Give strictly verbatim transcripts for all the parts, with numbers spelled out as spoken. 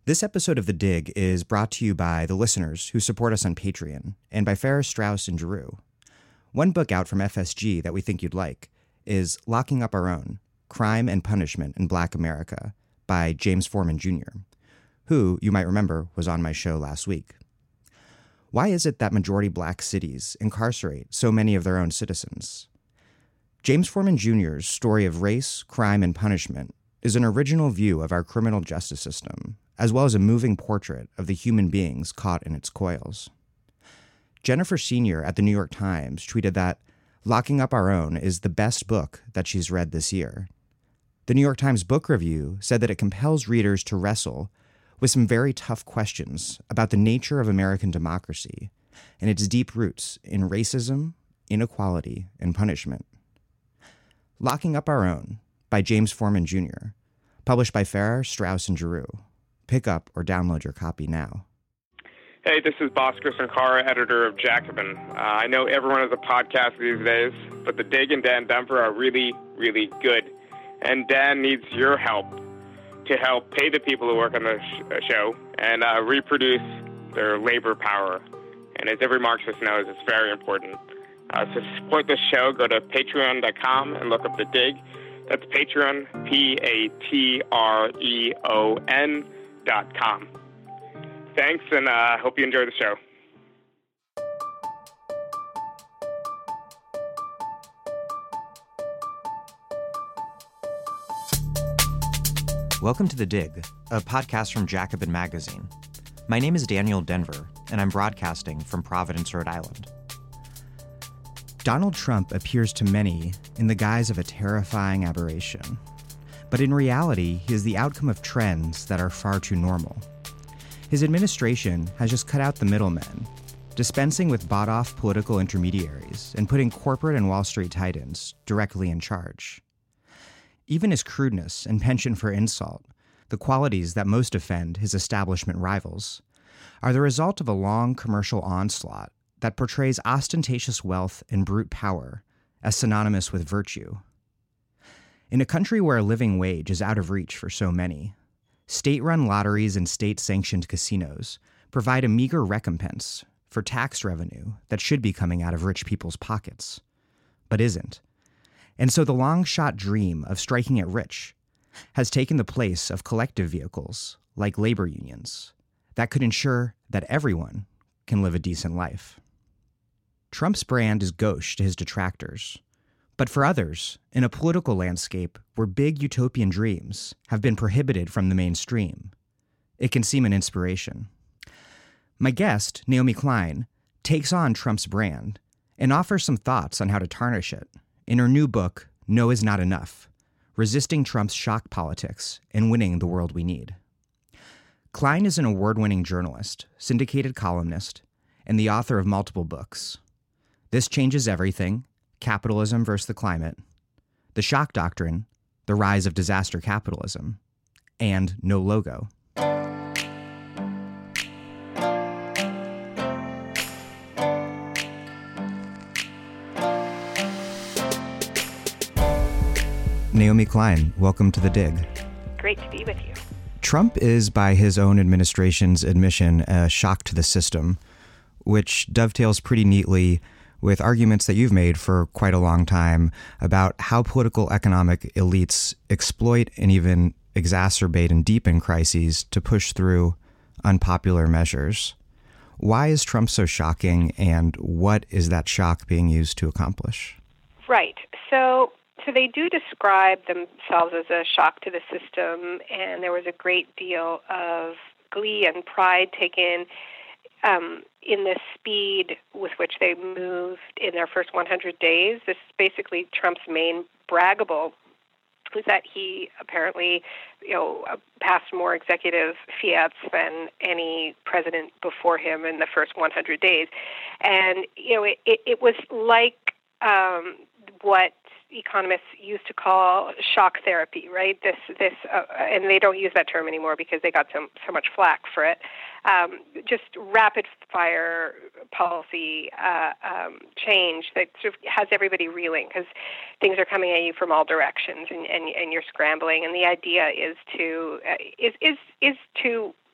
This episode of The Dig is brought to you by the listeners who support us on Patreon and by Farrar, Straus, and Giroux. One book out from F S G that we think you'd like is Locking Up Our Own, Crime and Punishment in Black America by James Forman Junior, who, you might remember, was on my show last week. Why is it that majority black cities incarcerate so many of their own citizens? James Forman Junior's story of race, crime, and punishment is an original view of our criminal justice system, as well as a moving portrait of the human beings caught in its coils. Jennifer Senior at the New York Times tweeted that Locking Up Our Own is the best book that she's read this year. The New York Times Book Review said that it compels readers to wrestle with some very tough questions about the nature of American democracy and its deep roots in racism, inequality, and punishment. Locking Up Our Own by James Forman Junior, published by Farrar, Straus, and Giroux. Pick up or download your copy now. Hey, this is Bhaskar Sankara, editor of Jacobin. Uh, I know everyone has a podcast these days, but The Dig and Dan Dunford are really, really good. And Dan needs your help to help pay the people who work on the sh- show and uh, reproduce their labor power. And as every Marxist knows, it's very important. Uh, to support this show, go to patreon dot com and look up The Dig. That's Patreon, P A T R E O N dot com. Thanks, and I uh, hope you enjoy the show. Welcome to The Dig, a podcast from Jacobin Magazine. My name is Daniel Denver, and I'm broadcasting from Providence, Rhode Island. Donald Trump appears to many in the guise of a terrifying aberration. But in reality, he is the outcome of trends that are far too normal. His administration has just cut out the middlemen, dispensing with bought-off political intermediaries and putting corporate and Wall Street titans directly in charge. Even his crudeness and penchant for insult, the qualities that most offend his establishment rivals, are the result of a long commercial onslaught that portrays ostentatious wealth and brute power as synonymous with virtue. In a country where a living wage is out of reach for so many, state-run lotteries and state-sanctioned casinos provide a meager recompense for tax revenue that should be coming out of rich people's pockets, but isn't. And so the long-shot dream of striking it rich has taken the place of collective vehicles like labor unions that could ensure that everyone can live a decent life. Trump's brand is gauche to his detractors, but for others, in a political landscape where big utopian dreams have been prohibited from the mainstream, it can seem an inspiration. My guest, Naomi Klein, takes on Trump's brand and offers some thoughts on how to tarnish it in her new book, No Is Not Enough: Resisting Trump's Shock Politics and Winning the World We Need. Klein is an award-winning journalist, syndicated columnist, and the author of multiple books. This Changes Everything, Capitalism versus the Climate, The Shock Doctrine, The Rise of Disaster Capitalism, and No Logo. Naomi Klein, welcome to The Dig. Great to be with you. Trump is, by his own administration's admission, a shock to the system, which dovetails pretty neatly with arguments that you've made for quite a long time about how political economic elites exploit and even exacerbate and deepen crises to push through unpopular measures. Why is Trump so shocking, and what is that shock being used to accomplish? Right. So so they do describe themselves as a shock to the system, and there was a great deal of glee and pride taken Um, in the speed with which they moved in their first one hundred days. This is basically Trump's main braggable, is that he apparently, you know, passed more executive fiats than any president before him in the first one hundred days. And, you know, it, it, it was like um, what economists used to call shock therapy, right? This, this, uh, and they don't use that term anymore because they got so so much flack for it. Um, just rapid fire policy uh, um, change that sort of has everybody reeling because things are coming at you from all directions, and, and, and you're scrambling. And the idea is to uh, is is is to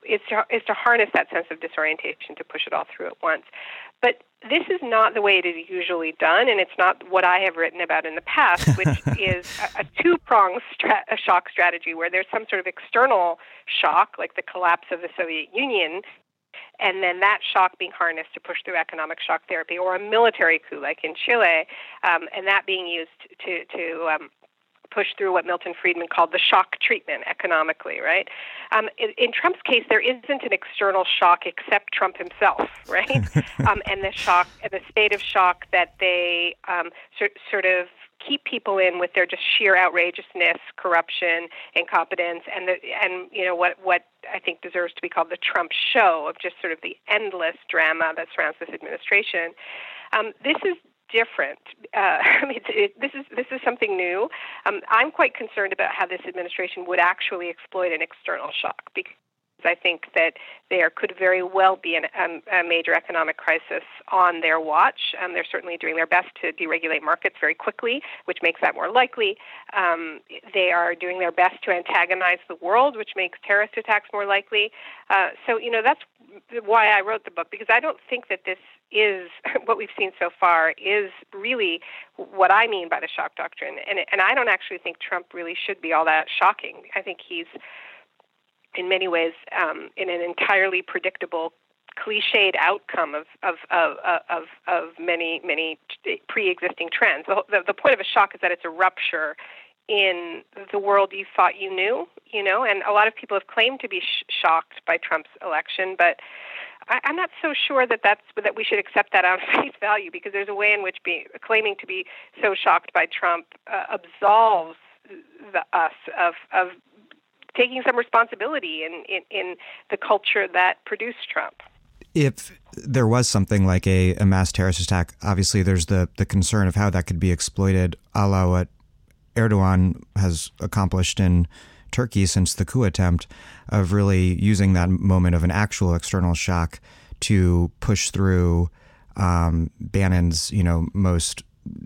is to, is to harness that sense of disorientation to push it all through at once. But this is not the way it is usually done, and it's not what I have written about in the past, which is a, a two-pronged stra- a shock strategy where there's some sort of external shock, like the collapse of the Soviet Union, and then that shock being harnessed to push through economic shock therapy, or a military coup like in Chile, um, and that being used to, to um, push through what Milton Friedman called the shock treatment economically, right? Um, in, in Trump's case, there isn't an external shock except Trump himself, right? um, and the shock, and the state of shock that they um, sort, sort of keep people in with their just sheer outrageousness, corruption, incompetence, and the, and you know what what I think deserves to be called the Trump show of just sort of the endless drama that surrounds this administration. Um, this is different. Uh, I mean, it, it, this is this is something new. Um, I'm quite concerned about how this administration would actually exploit an external shock, because I think that there could very well be an, um, a major economic crisis on their watch. Um, they're certainly doing their best to deregulate markets very quickly, which makes that more likely. Um, they are doing their best to antagonize the world, which makes terrorist attacks more likely. Uh, so, you know, that's why I wrote the book, because I don't think that this is, what we've seen so far, is really what I mean by the shock doctrine. And, and I don't actually think Trump really should be all that shocking. I think he's, in many ways, um, in an entirely predictable, cliched outcome of of of of, of many many pre-existing trends. The, the, the point of a shock is that it's a rupture in the world you thought you knew, you know. And a lot of people have claimed to be sh- shocked by Trump's election, but I, I'm not so sure that that's that we should accept that on face value, because there's a way in which be, claiming to be so shocked by Trump uh, absolves the, us of of taking some responsibility in, in, in the culture that produced Trump. If there was something like a, a mass terrorist attack, obviously there's the, the concern of how that could be exploited, a la what Erdogan has accomplished in Turkey since the coup attempt, of really using that moment of an actual external shock to push through um, Bannon's, you know, most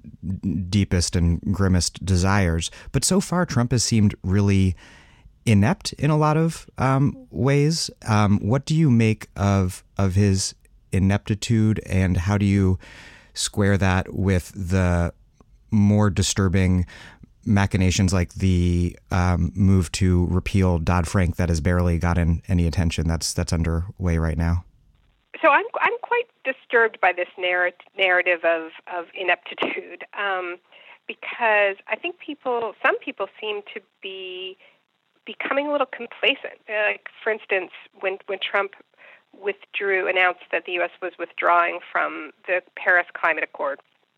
deepest and grimmest desires. But so far, Trump has seemed really inept in a lot of um, ways. Um, what do you make of of his ineptitude, and how do you square that with the more disturbing machinations like the um, move to repeal Dodd-Frank that has barely gotten any attention that's that's underway right now? So I'm I'm quite disturbed by this narr- narrative of of ineptitude, um, because I think people, some people, seem to be becoming a little complacent. Uh, like, for instance, when when Trump withdrew, announced that the U S was withdrawing from the Paris Climate Accord,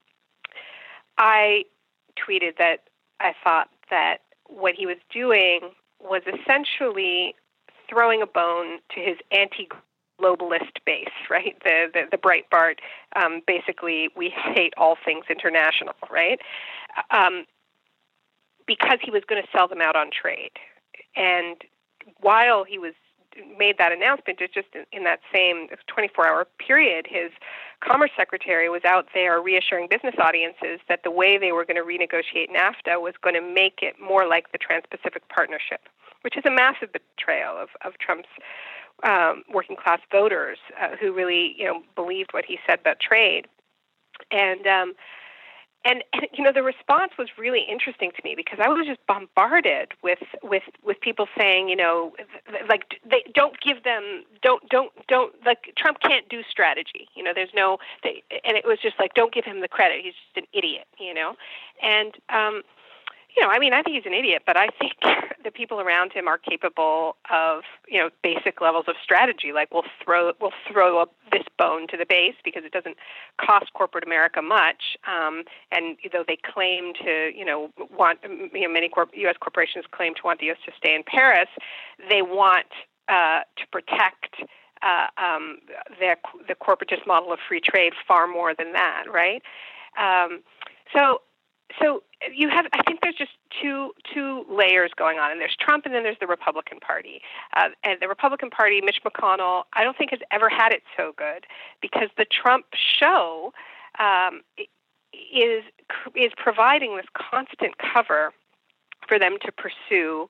I tweeted that I thought that what he was doing was essentially throwing a bone to his anti-globalist base, right? The the, the Breitbart, um, basically, we hate all things international, right? Um, because he was going to sell them out on trade. And while he was made that announcement, it's just in, in that same twenty-four hour period, his Commerce Secretary was out there reassuring business audiences that the way they were going to renegotiate NAFTA was going to make it more like the Trans-Pacific Partnership, which is a massive betrayal of, of Trump's um, working class voters uh, who really, you know, believed what he said about trade. And um, And, and, you know, the response was really interesting to me, because I was just bombarded with, with, with people saying, you know, like, they don't give them, don't, don't, don't, like, Trump can't do strategy. You know, there's no, they, and it was just like, don't give him the credit. He's just an idiot, you know. And, um, you know, I mean, I think he's an idiot, but I think the people around him are capable of, you know, basic levels of strategy. Like, we'll throw we'll throw up this bone to the base because it doesn't cost corporate America much. Um, and though they claim to, you know, want, you know, many corp- U S corporations claim to want the U S to stay in Paris, they want uh, to protect uh, um, the the corporatist model of free trade far more than that, right? Um, so. So you have, I think there's just two two layers going on, and there's Trump, and then there's the Republican Party. Uh, and the Republican Party, Mitch McConnell, I don't think has ever had it so good, because the Trump show um, is is providing this constant cover for them to pursue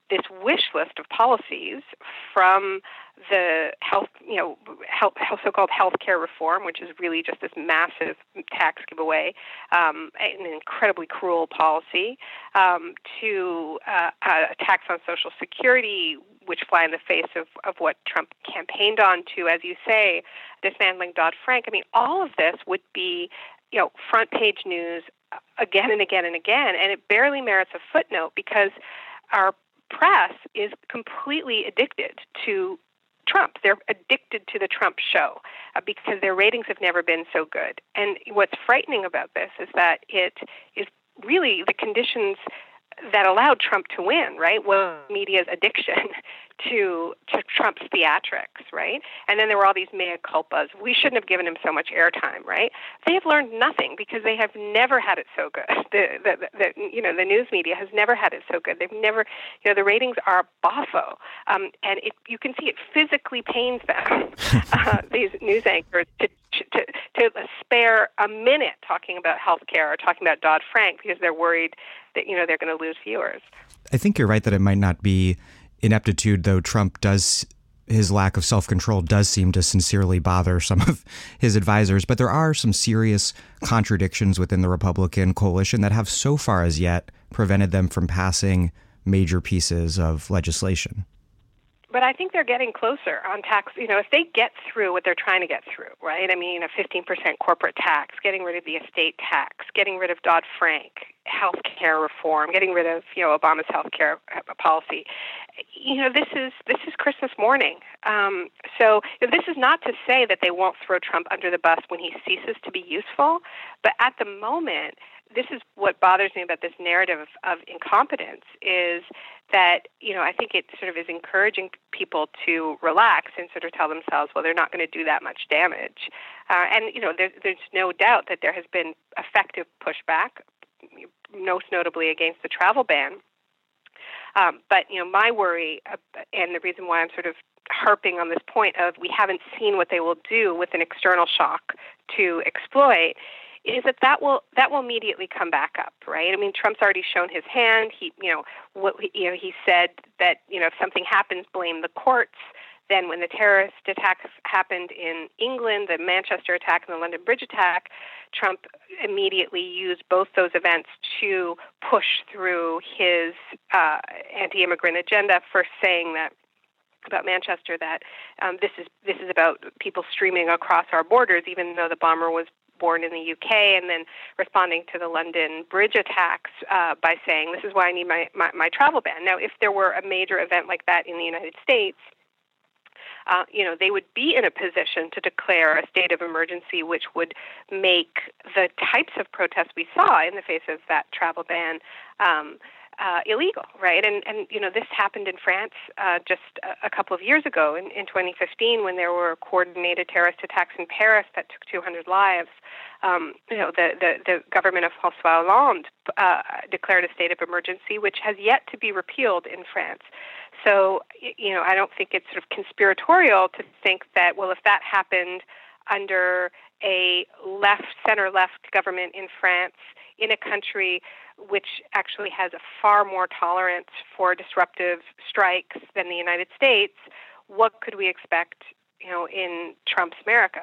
this wish list of policies from the health, you know, health, so-called healthcare reform, which is really just this massive tax giveaway, um, an incredibly cruel policy, um, to uh, a tax on Social Security, which fly in the face of, of what Trump campaigned on, to, as you say, dismantling Dodd-Frank. I mean, all of this would be, you know, front page news again and again and again, and it barely merits a footnote because our press is completely addicted to Trump. They're addicted to the Trump show uh, because their ratings have never been so good. And what's frightening about this is that it is really the conditions that allowed Trump to win, right? Was media's addiction to to Trump's theatrics, right? And then there were all these mea culpas. We shouldn't have given him so much airtime, right? They have learned nothing because they have never had it so good. The, the, the, the you know the news media has never had it so good. They've never, you know, the ratings are boffo, um, and it, you can see it physically pains them. uh, these news anchors to. To, to spare a minute talking about healthcare or talking about Dodd-Frank because they're worried that, you know, they're going to lose viewers. I think you're right that it might not be ineptitude, though Trump does, his lack of self-control does seem to sincerely bother some of his advisors. But there are some serious contradictions within the Republican coalition that have so far as yet prevented them from passing major pieces of legislation. But I think they're getting closer on tax. You know, if they get through what they're trying to get through, right? I mean, a fifteen percent corporate tax, getting rid of the estate tax, getting rid of Dodd-Frank, health care reform, getting rid of, you know, Obama's health care policy. You know, this is this is Christmas morning. Um, so you know, this is not to say that they won't throw Trump under the bus when he ceases to be useful. But at the moment, this is what bothers me about this narrative of, of incompetence is that, you know, I think it sort of is encouraging people to relax and sort of tell themselves, well, they're not going to do that much damage. Uh, and, you know, there, there's no doubt that there has been effective pushback, most notably against the travel ban. Um, but, you know, my worry, uh, and the reason why I'm sort of harping on this point of we haven't seen what they will do with an external shock to exploit, is that that will that will immediately come back up, right? I mean, Trump's already shown his hand. He, you know, what you know, he said that, you know, if something happens, blame the courts. Then, when the terrorist attacks happened in England, the Manchester attack and the London Bridge attack, Trump immediately used both those events to push through his uh, anti-immigrant agenda. First, saying that about Manchester that um, this is this is about people streaming across our borders, even though the bomber was born in the U K, and then responding to the London Bridge attacks uh, by saying, this is why I need my, my, my travel ban. Now, if there were a major event like that in the United States, uh, you know, they would be in a position to declare a state of emergency, which would make the types of protests we saw in the face of that travel ban um, Uh, illegal, right? And, and, you know, this happened in France uh, just a, a couple of years ago in, in twenty fifteen when there were coordinated terrorist attacks in Paris that took two hundred lives. Um, you know, the, the, the government of François Hollande uh, declared a state of emergency, which has yet to be repealed in France. So, you know, I don't think it's sort of conspiratorial to think that, well, if that happened under a left, center-left government in France, in a country which actually has a far more tolerance for disruptive strikes than the United States, what could we expect, you know, in Trump's America?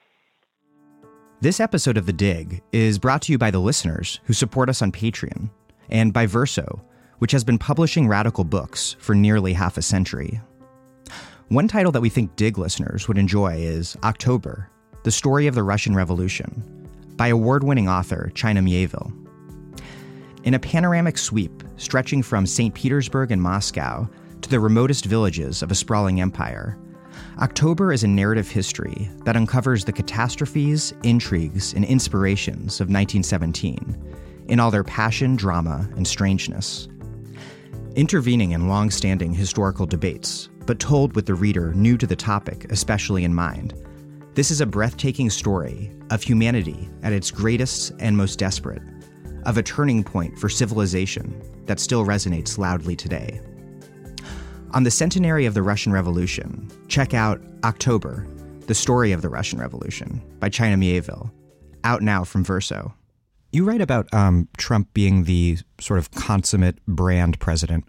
This episode of The Dig is brought to you by the listeners who support us on Patreon, and by Verso, which has been publishing radical books for nearly half a century. One title that we think Dig listeners would enjoy is October, The Story of the Russian Revolution, by award-winning author China Miéville. In a panoramic sweep stretching from Saint Petersburg and Moscow to the remotest villages of a sprawling empire, October is a narrative history that uncovers the catastrophes, intrigues, and inspirations of nineteen seventeen in all their passion, drama, and strangeness. Intervening in long-standing historical debates, but told with the reader new to the topic especially in mind, this is a breathtaking story of humanity at its greatest and most desperate, of a turning point for civilization that still resonates loudly today. On the centenary of the Russian Revolution, check out October, The Story of the Russian Revolution by China Miéville, out now from Verso. You write about um, Trump being the sort of consummate brand president.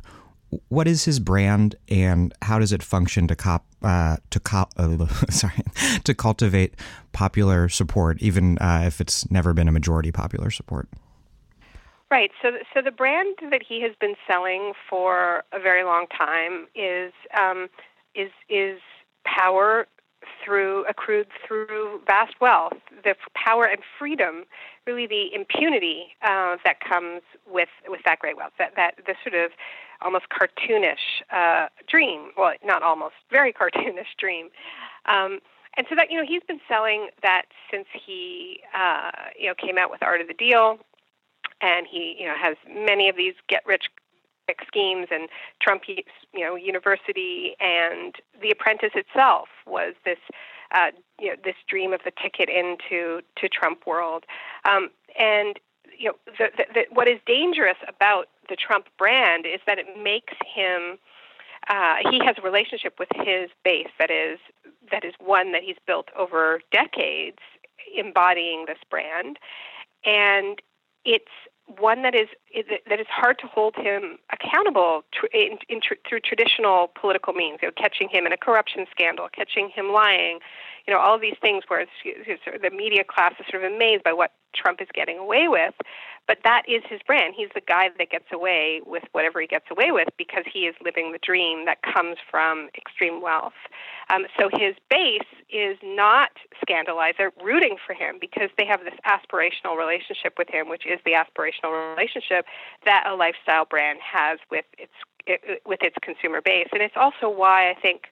what is his brand, and how does it function to cop uh, to cop uh, sorry to cultivate popular support, even uh, if it's never been a majority popular support? Right. So, so the brand that he has been selling for a very long time is um, is is power through accrued through vast wealth, the power and freedom, really the impunity uh, that comes with with that great wealth, that that the sort of almost cartoonish uh, dream. Well, not almost, very cartoonish dream. Um, and so that you know he's been selling that since he uh, you know came out with Art of the Deal. And he, you know, has many of these get-rich-quick schemes, and Trump, you know, University, and The Apprentice itself was this, uh, you know, this dream of the ticket into to Trump world. Um, and you know, the, the, the, what is dangerous about the Trump brand is that it makes him. Uh, he has a relationship with his base that is that is one that he's built over decades, embodying this brand, and it's one that is that is hard to hold him accountable tr- in, in tr- through traditional political means. You know, catching him in a corruption scandal, catching him lying, you know, all of these things where it's, it's sort of the media class is sort of amazed by what Trump is getting away with. But that is his brand. He's the guy that gets away with whatever he gets away with because he is living the dream that comes from extreme wealth. Um, so his base is not scandalized. They're rooting for him because they have this aspirational relationship with him, which is the aspirational relationship that a lifestyle brand has with its it, with its consumer base. And it's also why I think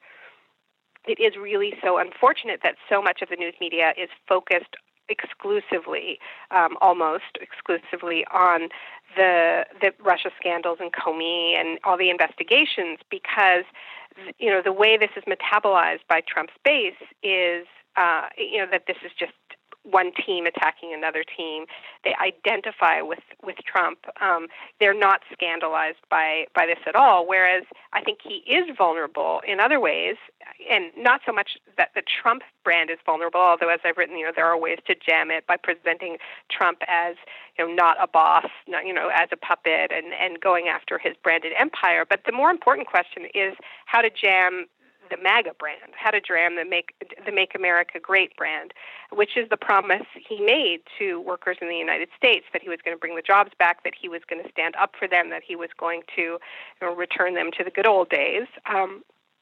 it is really so unfortunate that so much of the news media is focused exclusively, um, almost exclusively, on the the Russia scandals and Comey and all the investigations, because you know the way this is metabolized by Trump's base is uh, you know that this is just one team attacking another team. They identify with with Trump. Um, they're not scandalized by by this at all. Whereas I think he is vulnerable in other ways, and not so much that the Trump brand is vulnerable. Although, as I've written, you know, there are ways to jam it by presenting Trump as you know not a boss, not, you know, as a puppet, and and going after his branded empire. But the more important question is how to jam the MAGA brand, how to jam the Make the Make America Great brand, which is the promise he made to workers in the United States, that he was going to bring the jobs back, that he was going to stand up for them, that he was going to you know, return them to the good old days. Um,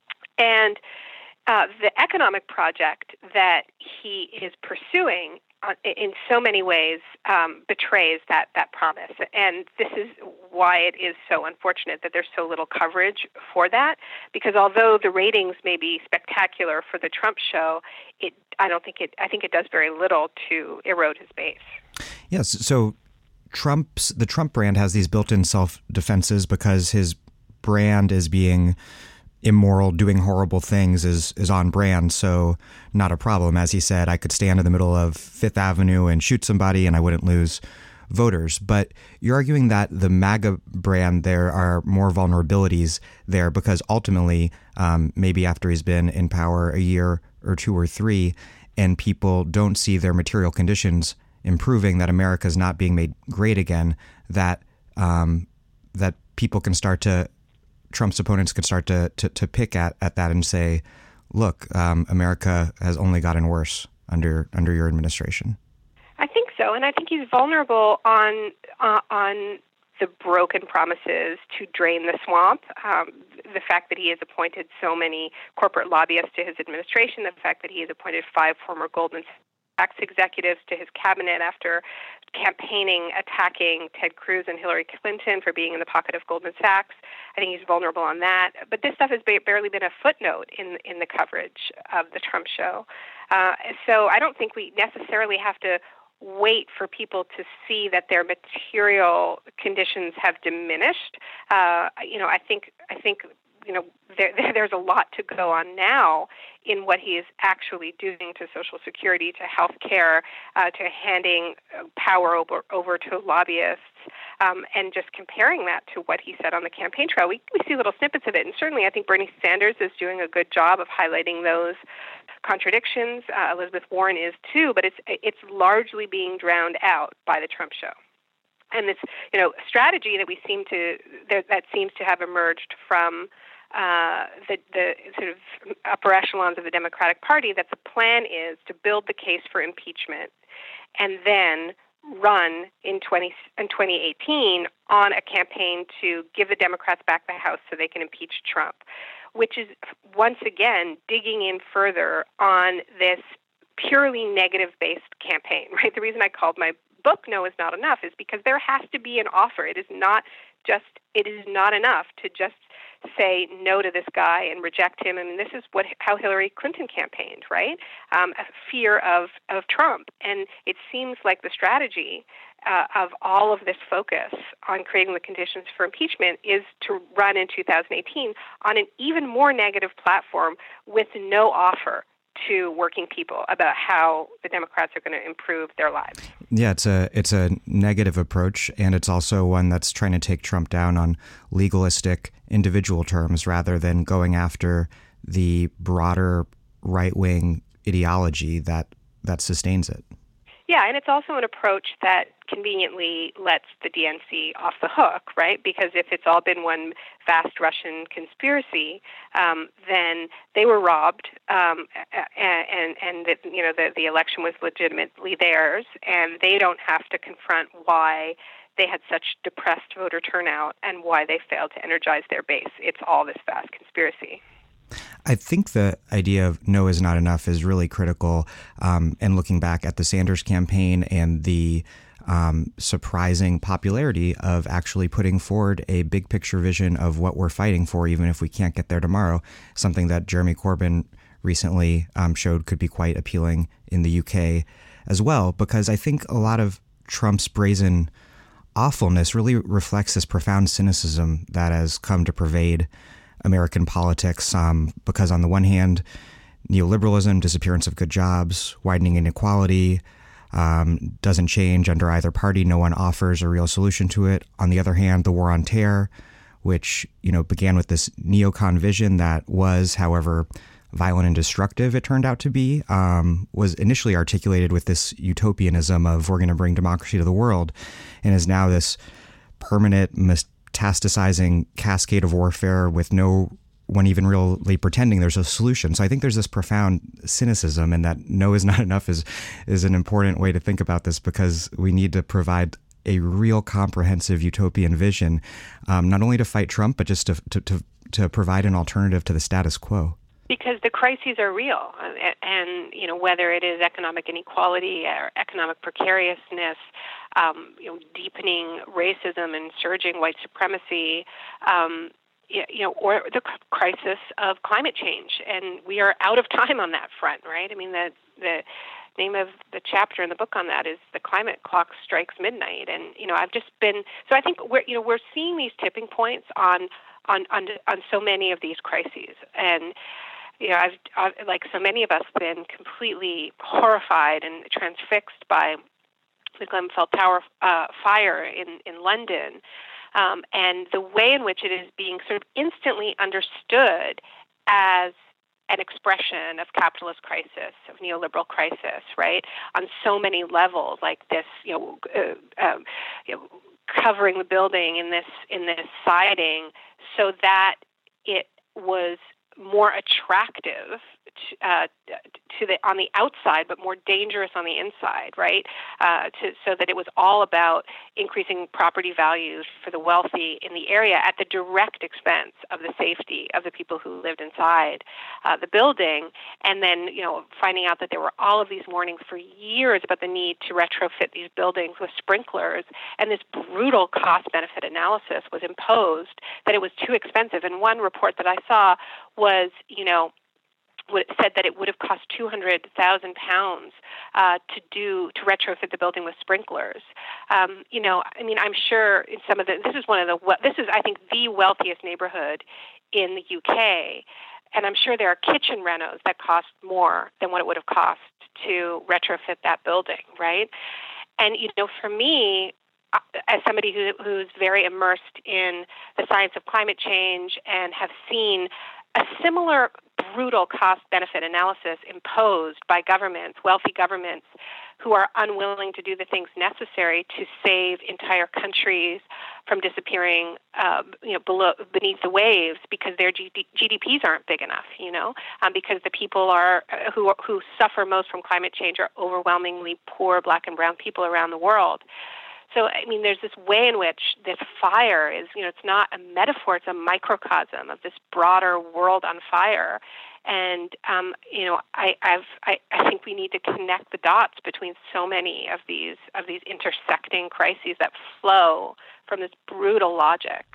and uh, the economic project that he is pursuing uh, in so many ways um, betrays that, that promise. And this is why it is so unfortunate that there's so little coverage for that, because although the ratings may be spectacular for the Trump show, it I don't think it I think it does very little to erode his base. Yes, so Trump's the Trump brand has these built-in self-defenses because his brand is being immoral, doing horrible things is is on brand, so not a problem. As he said, I could stand in the middle of Fifth Avenue and shoot somebody and I wouldn't lose voters. But you're arguing that the MAGA brand, there are more vulnerabilities there because ultimately, um, maybe after he's been in power a year or two or three, and people don't see their material conditions improving, that America is not being made great again, that um, that people can start to Trump's opponents could start to, to, to pick at, at that and say, look, um, America has only gotten worse under under your administration. I think so, and I think he's vulnerable on uh, on the broken promises to drain the swamp. Um, the fact that he has appointed so many corporate lobbyists to his administration, the fact that he has appointed five former Goldman Sachs executives to his cabinet after campaigning, attacking Ted Cruz and Hillary Clinton for being in the pocket of Goldman Sachs. I think he's vulnerable on that. But this stuff has barely been a footnote in in the coverage of the Trump show. Uh, so I don't think we necessarily have to wait for people to see that their material conditions have diminished. Uh, you know, I think I think you know there, there's a lot to go on now in what he is actually doing to Social Security, to health care, uh, to handing power over, over to lobbyists, um, and just comparing that to what he said on the campaign trail. We, we see little snippets of it, and certainly I think Bernie Sanders is doing a good job of highlighting those contradictions. Uh, Elizabeth Warren is too, but it's it's largely being drowned out by the Trump show. And this, you know, strategy that we seem to that, that seems to have emerged from uh, the, the sort of upper echelons of the Democratic Party, that the plan is to build the case for impeachment and then run in twenty in twenty eighteen on a campaign to give the Democrats back the House so they can impeach Trump, which is once again digging in further on this purely negative-based campaign. Right? The reason I called my book "No is Not Enough" is because there has to be an offer. It is not just it is not enough to just say no to this guy and reject him. I mean, this is what how Hillary Clinton campaigned, right? Um, a fear of, of Trump. And it seems like the strategy uh, of all of this focus on creating the conditions for impeachment is to run in two thousand eighteen on an even more negative platform with no offer to working people about how the Democrats are going to improve their lives. Yeah, it's a it's a negative approach, and it's also one that's trying to take Trump down on legalistic individual terms rather than going after the broader right-wing ideology that that sustains it. Yeah, and it's also an approach that conveniently lets the D N C off the hook, right? Because if it's all been one vast Russian conspiracy, um, then they were robbed, um, and and the, you know the the election was legitimately theirs, and they don't have to confront why they had such depressed voter turnout and why they failed to energize their base. It's all this vast conspiracy. I think the idea of no is not enough is really critical. Um, and looking back at the Sanders campaign and the um, surprising popularity of actually putting forward a big picture vision of what we're fighting for, even if we can't get there tomorrow, something that Jeremy Corbyn recently um, showed could be quite appealing in the U K as well, because I think a lot of Trump's brazen awfulness really reflects this profound cynicism that has come to pervade American politics, um, because on the one hand, neoliberalism, disappearance of good jobs, widening inequality um, doesn't change under either party. No one offers a real solution to it. On the other hand, the war on terror, which you know began with this neocon vision that was, however, violent and destructive it turned out to be, um, was initially articulated with this utopianism of we're going to bring democracy to the world, and is now this permanent mis- metastasizing cascade of warfare with no one even really pretending there's a solution. So I think there's this profound cynicism, and that no is not enough is is an important way to think about this, because we need to provide a real comprehensive utopian vision, um, not only to fight Trump, but just to, to, to, to provide an alternative to the status quo. Because the crises are real, and you know whether it is economic inequality or economic precariousness, um, you know, deepening racism and surging white supremacy, um, you know, or the crisis of climate change, and we are out of time on that front, right? I mean, the the name of the chapter in the book on that is "The Climate Clock Strikes Midnight," and you know, I've just been so I think we're you know we're seeing these tipping points on on on, on so many of these crises, and. You know, I've, I've, like so many of us, been completely horrified and transfixed by the Grenfell Tower uh, fire in, in London, um, and the way in which it is being sort of instantly understood as an expression of capitalist crisis, of neoliberal crisis, right? On so many levels, like this, you know, uh, um, you know, covering the building in this in this siding so that it was more attractive to, uh, to the on the outside, but more dangerous on the inside, right? Uh, to, so that it was all about increasing property values for the wealthy in the area at the direct expense of the safety of the people who lived inside uh, the building. And then, you know, finding out that there were all of these warnings for years about the need to retrofit these buildings with sprinklers, and this brutal cost-benefit analysis was imposed that it was too expensive. And one report that I saw was, you know, said that it would have cost two hundred thousand pounds uh, to do to retrofit the building with sprinklers. Um, you know, I mean, I'm sure in some of the this is one of the this is I think the wealthiest neighborhood in the U K, and I'm sure there are kitchen renos that cost more than what it would have cost to retrofit that building, right? And you know, for me, as somebody who, who's very immersed in the science of climate change and have seen a similar brutal cost-benefit analysis imposed by governments, wealthy governments, who are unwilling to do the things necessary to save entire countries from disappearing, uh, you know, below, beneath the waves because their G D- G D Ps aren't big enough, you know, um, because the people are uh, who who suffer most from climate change are overwhelmingly poor Black and brown people around the world. So, I mean, there's this way in which this fire is, you know, it's not a metaphor, it's a microcosm of this broader world on fire. And, um, you know, I, I've, I, I think we need to connect the dots between so many of these of these intersecting crises that flow from this brutal logic.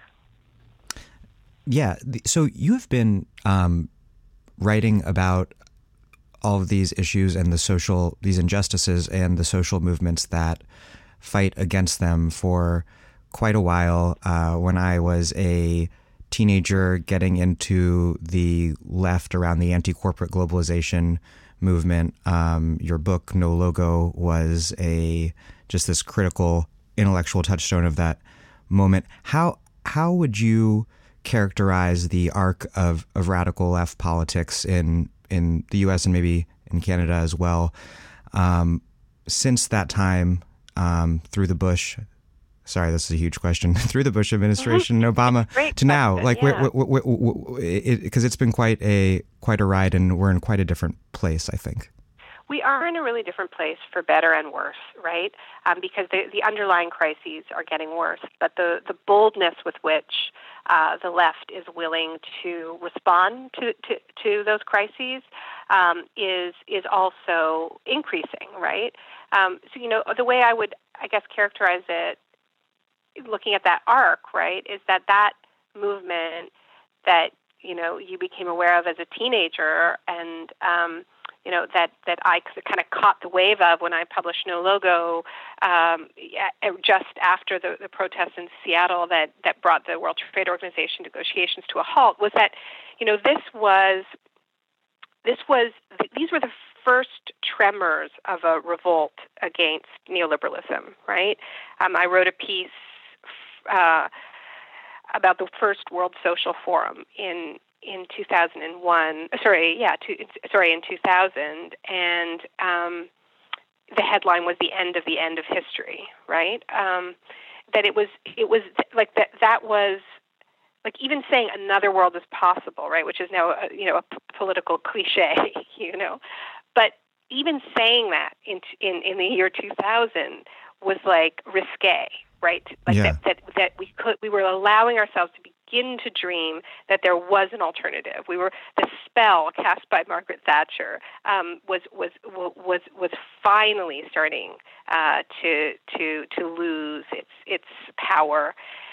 Yeah. So you have been um, writing about all of these issues and the social, these injustices and the social movements that fight against them for quite a while. Uh, when I was a teenager getting into the left around the anti-corporate globalization movement, um, your book, No Logo, was a just this critical intellectual touchstone of that moment. How how would you characterize the arc of, of radical left politics in, in the U S and maybe in Canada as well um, since that time? Um, through the Bush, sorry, this is a huge question. Through the Bush administration, mm-hmm. Obama Great to now, question, like, yeah. because it, it's been quite a quite a ride, and we're in quite a different place, I think. We are in a really different place, for better and worse, right? Um, because the, the underlying crises are getting worse, but the, the boldness with which uh, the left is willing to respond to, to, to those crises um, is is also increasing, right? Um, so, you know, the way I would, I guess, characterize it, looking at that arc, right, is that that movement that, you know, you became aware of as a teenager and, um, you know, that, that I kind of caught the wave of when I published No Logo um, just after the, the protests in Seattle that, that brought the World Trade Organization negotiations to a halt, was that, you know, this was, this was, these were the first tremors of a revolt against neoliberalism, right? Um, I wrote a piece uh, about the first World Social Forum in in two thousand one. Sorry, yeah, two, sorry, in two thousand, and um, the headline was "The End of the End of History," right? Um, that it was it was like that that was. Like even saying another world is possible, right, which is now a, you know a p- political cliche, you know, but even saying that in in, in the year two thousand was like risque, right? Like yeah. that, that that we could we were allowing ourselves to begin to dream that there was an alternative. We were the spell cast by Margaret Thatcher um, was was was was finally starting uh, to to to lose its its power,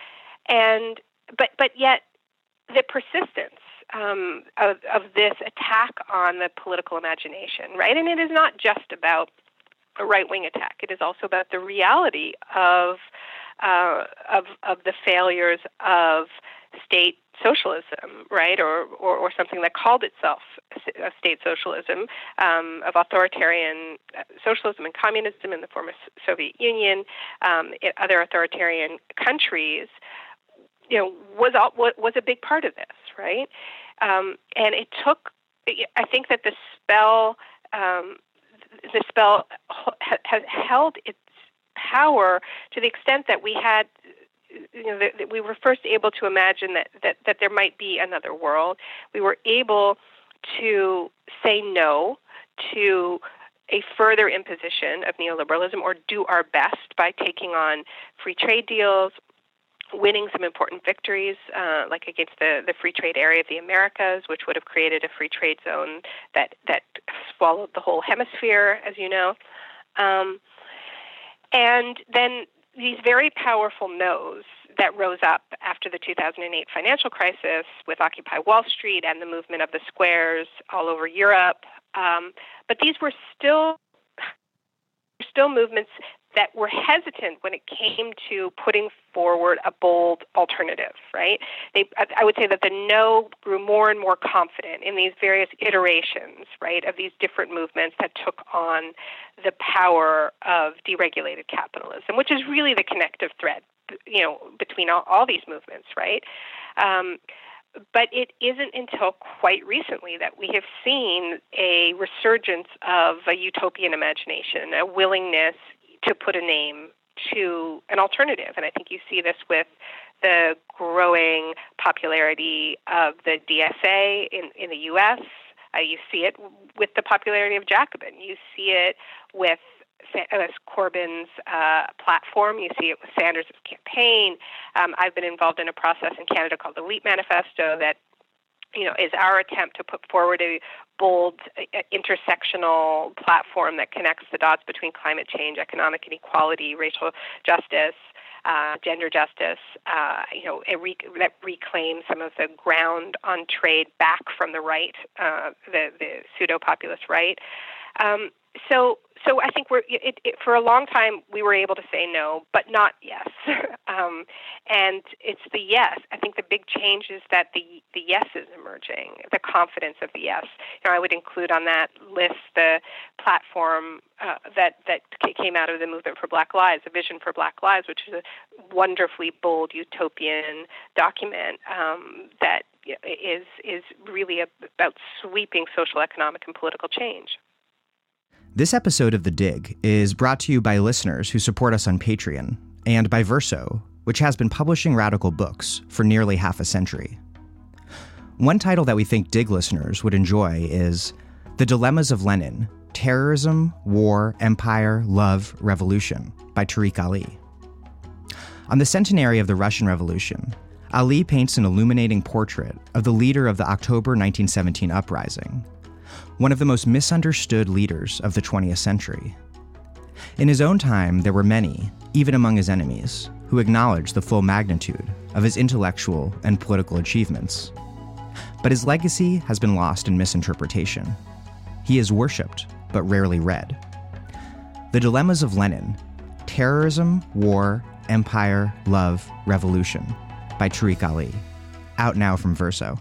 and. But but yet the persistence um, of, of this attack on the political imagination, right? And it is not just about a right-wing attack. It is also about the reality of uh, of of the failures of state socialism, right, or, or or something that called itself a state socialism, um, of authoritarian socialism and communism in the former Soviet Union, um, in other authoritarian countries. You know, was was a big part of this, right? Um, and it took. I think that the spell, um, the spell has held its power to the extent that we had. You know, that, that we were first able to imagine that, that that there might be another world. We were able to say no to a further imposition of neoliberalism, or do our best by taking on free trade deals, winning some important victories, uh, like against the, the free trade area of the Americas, which would have created a free trade zone that, that swallowed the whole hemisphere, as you know. Um, and then these very powerful no's that rose up after the two thousand eight financial crisis with Occupy Wall Street and the movement of the squares all over Europe. Um, but these were still still movements that were hesitant when it came to putting forward a bold alternative, right? They, I would say that the no grew more and more confident in these various iterations, right, of these different movements that took on the power of deregulated capitalism, which is really the connective thread, you know, between all, all these movements, right? Um, but it isn't until quite recently that we have seen a resurgence of a utopian imagination, a willingness to put a name to an alternative. And I think you see this with the growing popularity of the D S A in, in the U S. Uh, you see it with the popularity of Jacobin. You see it with Corbyn's uh, platform. You see it with Sanders' campaign. Um, I've been involved in a process in Canada called the LEAP Manifesto that, you know, is our attempt to put forward a bold, uh, intersectional platform that connects the dots between climate change, economic inequality, racial justice, uh, gender justice. Uh, you know, it re- that reclaims some of the ground on trade back from the right, uh, the the pseudo-populist right. Um, so. So I think we're it, it, for a long time we were able to say no, but not yes. um, and it's the yes. I think the big change is that the the yes is emerging, the confidence of the yes. You know, I would include on that list the platform uh, that that came out of the Movement for Black Lives, the Vision for Black Lives, which is a wonderfully bold utopian document um, that is is really about sweeping social, economic, and political change. This episode of The Dig is brought to you by listeners who support us on Patreon, and by Verso, which has been publishing radical books for nearly half a century. One title that we think Dig listeners would enjoy is The Dilemmas of Lenin: Terrorism, War, Empire, Love, Revolution by Tariq Ali. On the centenary of the Russian Revolution, Ali paints an illuminating portrait of the leader of the October nineteen seventeen uprising, one of the most misunderstood leaders of the twentieth century. In his own time, there were many, even among his enemies, who acknowledged the full magnitude of his intellectual and political achievements. But his legacy has been lost in misinterpretation. He is worshipped, but rarely read. The Dilemmas of Lenin: Terrorism, War, Empire, Love, Revolution by Tariq Ali. Out now from Verso.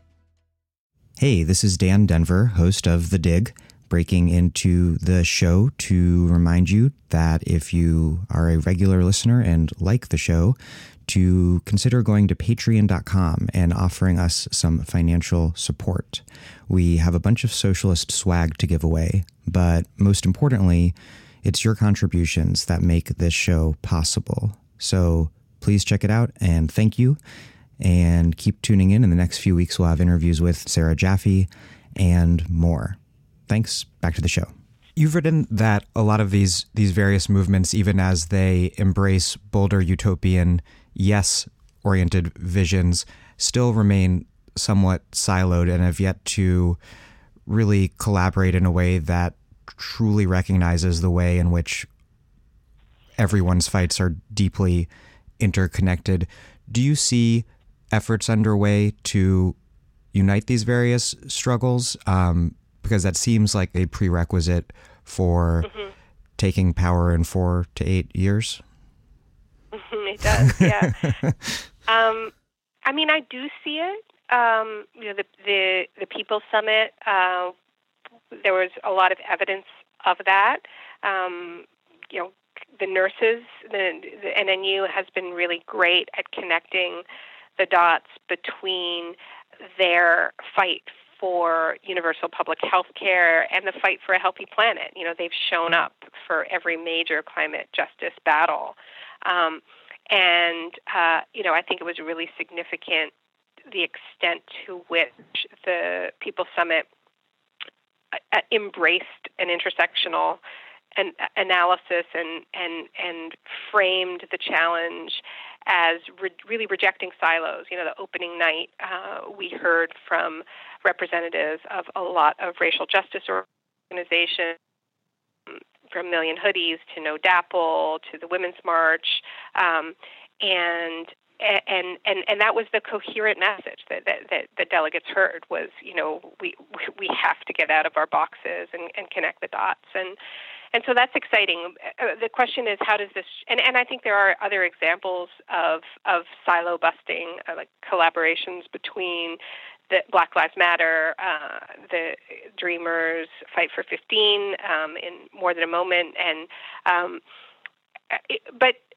Hey, this is Dan Denver, host of The Dig, breaking into the show to remind you that if you are a regular listener and like the show, to consider going to patreon dot com and offering us some financial support. We have a bunch of socialist swag to give away, but most importantly, it's your contributions that make this show possible. So please check it out, and thank you. And keep tuning in. In the next few weeks, we'll have interviews with Sarah Jaffe and more. Thanks. Back to the show. You've written that a lot of these these various movements, even as they embrace bolder utopian, yes-oriented visions, still remain somewhat siloed and have yet to really collaborate in a way that truly recognizes the way in which everyone's fights are deeply interconnected. Do you see efforts underway to unite these various struggles? Um, because that seems like a prerequisite for mm-hmm. taking power in four to eight years. It does, yeah. um, I mean, I do see it. Um, you know, the the, the People's Summit, uh, there was a lot of evidence of that. Um, you know, the nurses, the, the N N U has been really great at connecting the dots between their fight for universal public health care and the fight for a healthy planet. You know, they've shown up for every major climate justice battle. Um, and, uh, you know, I think it was really significant the extent to which the People's Summit uh, embraced an intersectional an analysis and, and, and framed the challenge as re- really rejecting silos. You know, the opening night, uh, we heard from representatives of a lot of racial justice organizations, from Million Hoodies to No Dapple to the Women's March, um, and and and and that was the coherent message that that, that the delegates heard was, you know, we we have to get out of our boxes and, and connect the dots. And And so that's exciting. Uh, the question is, how does this, and, and I think there are other examples of of silo busting, uh, like collaborations between the Black Lives Matter, uh, the Dreamers, Fight for fifteen, um, in More Than a Moment, and um, it, but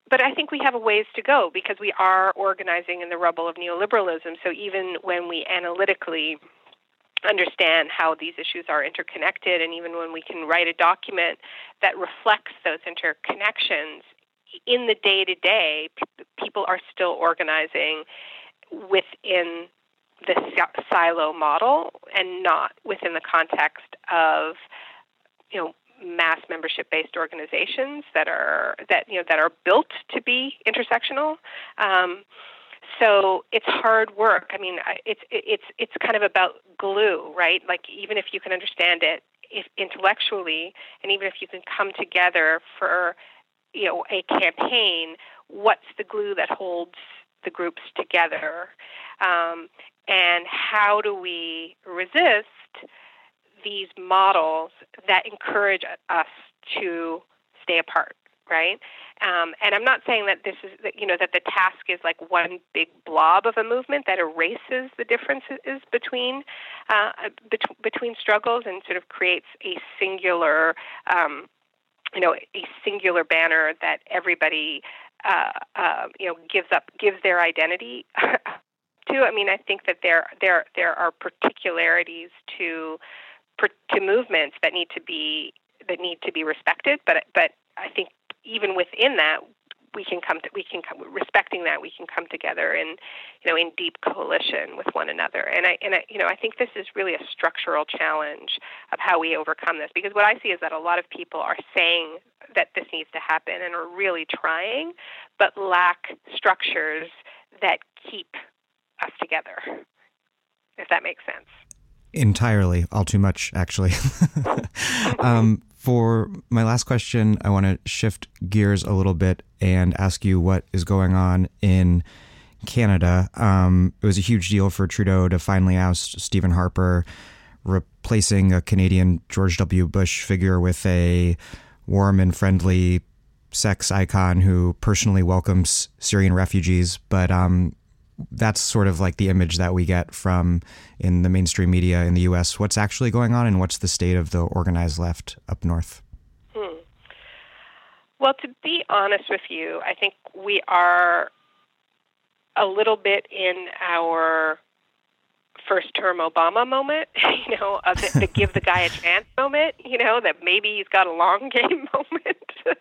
but I think we have a ways to go because we are organizing in the rubble of neoliberalism. So even when we analytically understand how these issues are interconnected, and even when we can write a document that reflects those interconnections, in the day-to-day, p- people are still organizing within the silo model and not within the context of, you know, mass membership-based organizations that are that you know that are built to be intersectional. Um, so it's hard work. I mean, it's it's it's kind of about glue, right? Like even if you can understand it, if intellectually, and even if you can come together for, you know, a campaign, what's the glue that holds the groups together, um, and how do we resist these models that encourage us to stay apart, right? Um, and I'm not saying that this is, that, you know, that the task is like one big blob of a movement that erases the differences between uh, bet- between struggles and sort of creates a singular, um, you know, a singular banner that everybody, uh, uh, you know, gives up, gives their identity to. I mean, I think that there there there are particularities to to movements that need to be that need to be respected, but but I think even within that, we can come to we can come respecting that we can come together in, you know, in deep coalition with one another. And I and I, you know I think this is really a structural challenge of how we overcome this, because what I see is that a lot of people are saying that this needs to happen and are really trying, but lack structures that keep us together. If that makes sense. Entirely, all too much, actually. um, for my last question, I want to shift gears a little bit and ask you what is going on in Canada. Um, it was a huge deal for Trudeau to finally oust Stephen Harper, replacing a Canadian George W. Bush figure with a warm and friendly sex icon who personally welcomes Syrian refugees, but um, that's sort of like the image that we get from in the mainstream media in the U S. What's actually going on, and what's the state of the organized left up north? Hmm. Well, to be honest with you, I think we are a little bit in our first-term Obama moment, you know, of the, the give the guy a chance moment, you know, that maybe he's got a long game moment.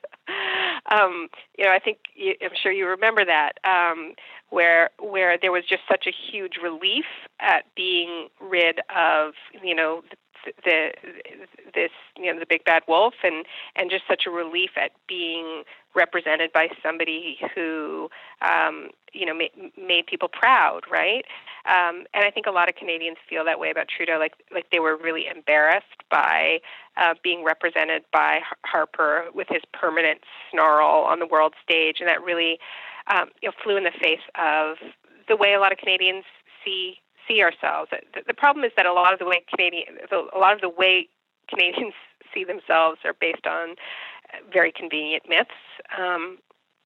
um, you know, I think, you, I'm sure you remember that, um, where where there was just such a huge relief at being rid of, you know, the, the this, you know, the big bad wolf, and, and just such a relief at being represented by somebody who, um, you know, ma- made people proud, right? Um, and I think a lot of Canadians feel that way about Trudeau, like like they were really embarrassed by uh, being represented by Harper with his permanent snarl on the world stage, and that really um, you know, flew in the face of the way a lot of Canadians see see ourselves. The, the problem is that a lot of the way Canadian, a lot of the way Canadians see themselves are based on very convenient myths, um,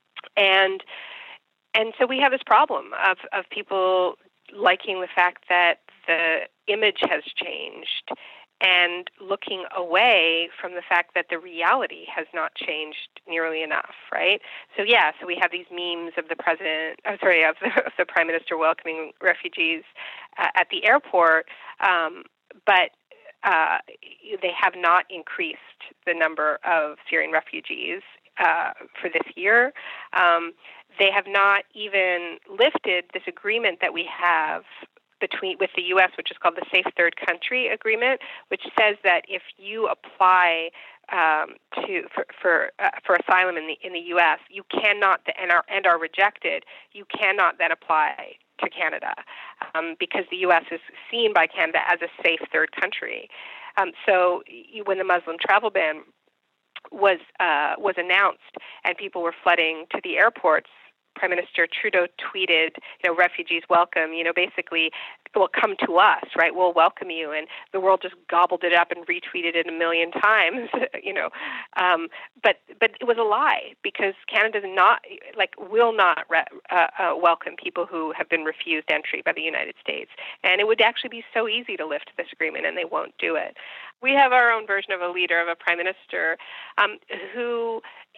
and and so we have this problem of of people liking the fact that the image has changed and looking away from the fact that the reality has not changed nearly enough, right? So yeah, so we have these memes of the president, oh, sorry, of the, of the prime minister welcoming refugees uh, at the airport, um, but uh, they have not increased the number of Syrian refugees uh, for this year. Um, they have not even lifted this agreement that we have between with the U S, which is called the Safe Third Country Agreement, which says that if you apply um, to for for, uh, for asylum in the in the U S, you cannot and are and are rejected. You cannot then apply to Canada um, because the U S is seen by Canada as a safe third country. Um, so you, when the Muslim travel ban was uh, was announced and people were flooding to the airports, Prime Minister Trudeau tweeted, you know, refugees welcome, you know, basically, well, come to us, right? We'll welcome you. And the world just gobbled it up and retweeted it a million times, you know. Um, but but it was a lie because Canada's not, like, will not re- uh, uh, welcome people who have been refused entry by the United States. And it would actually be so easy to lift this agreement, and they won't do it. We have our own version of a leader, of a prime minister, um, who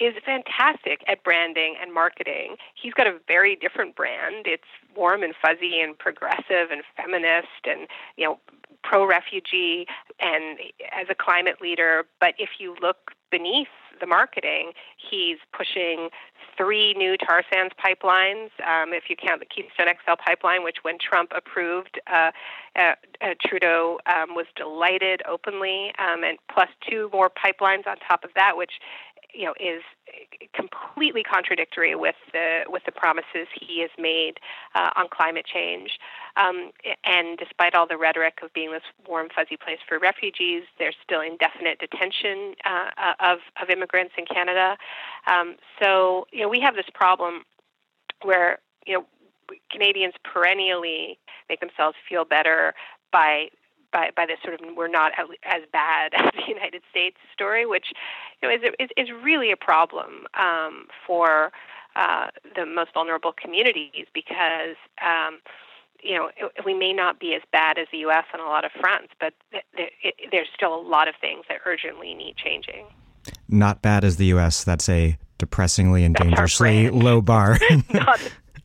is fantastic at branding and marketing. He's got a very different brand. It's warm and fuzzy and progressive and feminist and, you know, pro-refugee and as a climate leader. But if you look beneath the marketing, he's pushing three new tar sands pipelines, um, if you count the Keystone X L pipeline, which when Trump approved, uh, uh, uh, Trudeau um, was delighted openly, um, and plus two more pipelines on top of that, which you know, is completely contradictory with the with the promises he has made uh, on climate change. Um, and despite all the rhetoric of being this warm, fuzzy place for refugees, there's still indefinite detention uh, of of immigrants in Canada. Um, so, you know, we have this problem where, you know, Canadians perennially make themselves feel better by By, by this sort of we're not as bad as the United States story, which you know, is, is, is really a problem um, for uh, the most vulnerable communities because, um, you know, it, we may not be as bad as the U S on a lot of fronts, but th- th- it, there's still a lot of things that urgently need changing. Not bad as the U S, that's a depressingly and dangerously low bar. Not,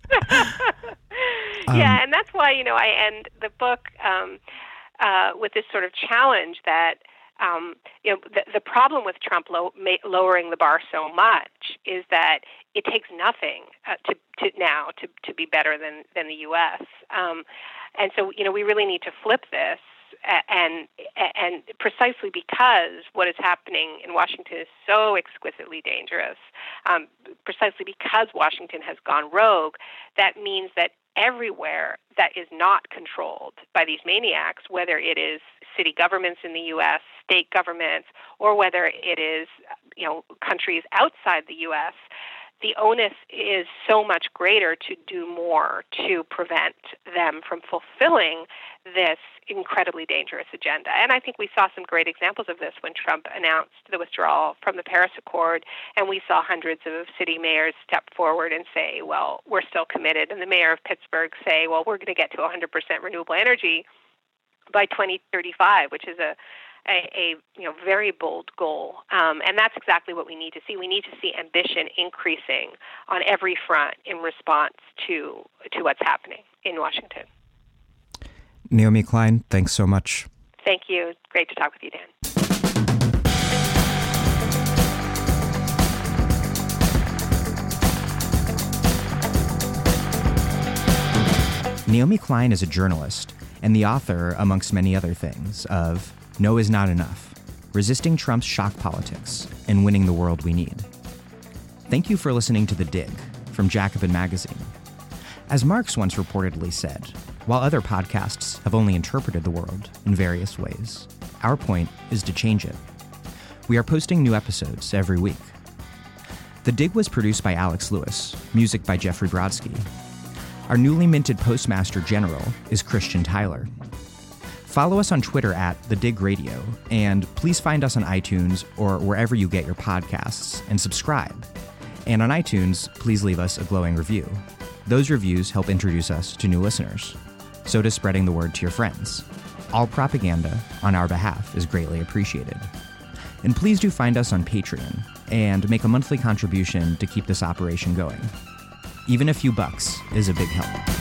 yeah, um, and that's why, you know, I end the book um, Uh, with this sort of challenge that, um, you know, the, the problem with Trump low, ma- lowering the bar so much is that it takes nothing uh, to, to now to, to be better than, than the U S. Um, and so, you know, we really need to flip this. And and precisely because what is happening in Washington is so exquisitely dangerous, um, precisely because Washington has gone rogue, that means that everywhere that is not controlled by these maniacs, whether it is city governments in the U S, state governments, or whether it is, you know, countries outside the U S, the onus is so much greater to do more to prevent them from fulfilling this incredibly dangerous agenda. And I think we saw some great examples of this when Trump announced the withdrawal from the Paris Accord, and we saw hundreds of city mayors step forward and say, well, we're still committed. And the mayor of Pittsburgh say, well, we're going to get to one hundred percent renewable energy by twenty thirty-five, which is a A, a you know very bold goal, um, and that's exactly what we need to see. We need to see ambition increasing on every front in response to to what's happening in Washington. Naomi Klein, thanks so much. Thank you. Great to talk with you, Dan. Naomi Klein is a journalist and the author, amongst many other things, of No Is Not Enough, Resisting Trump's Shock Politics and Winning the World We Need. Thank you for listening to The Dig from Jacobin Magazine. As Marx once reportedly said, while other podcasts have only interpreted the world in various ways, our point is to change it. We are posting new episodes every week. The Dig was produced by Alex Lewis, music by Jeffrey Brodsky. Our newly minted Postmaster General is Christian Tyler. Follow us on Twitter at The Dig Radio, and please find us on iTunes or wherever you get your podcasts and subscribe. And on iTunes, please leave us a glowing review. Those reviews help introduce us to new listeners. So does spreading the word to your friends. All propaganda on our behalf is greatly appreciated. And please do find us on Patreon and make a monthly contribution to keep this operation going. Even a few bucks is a big help.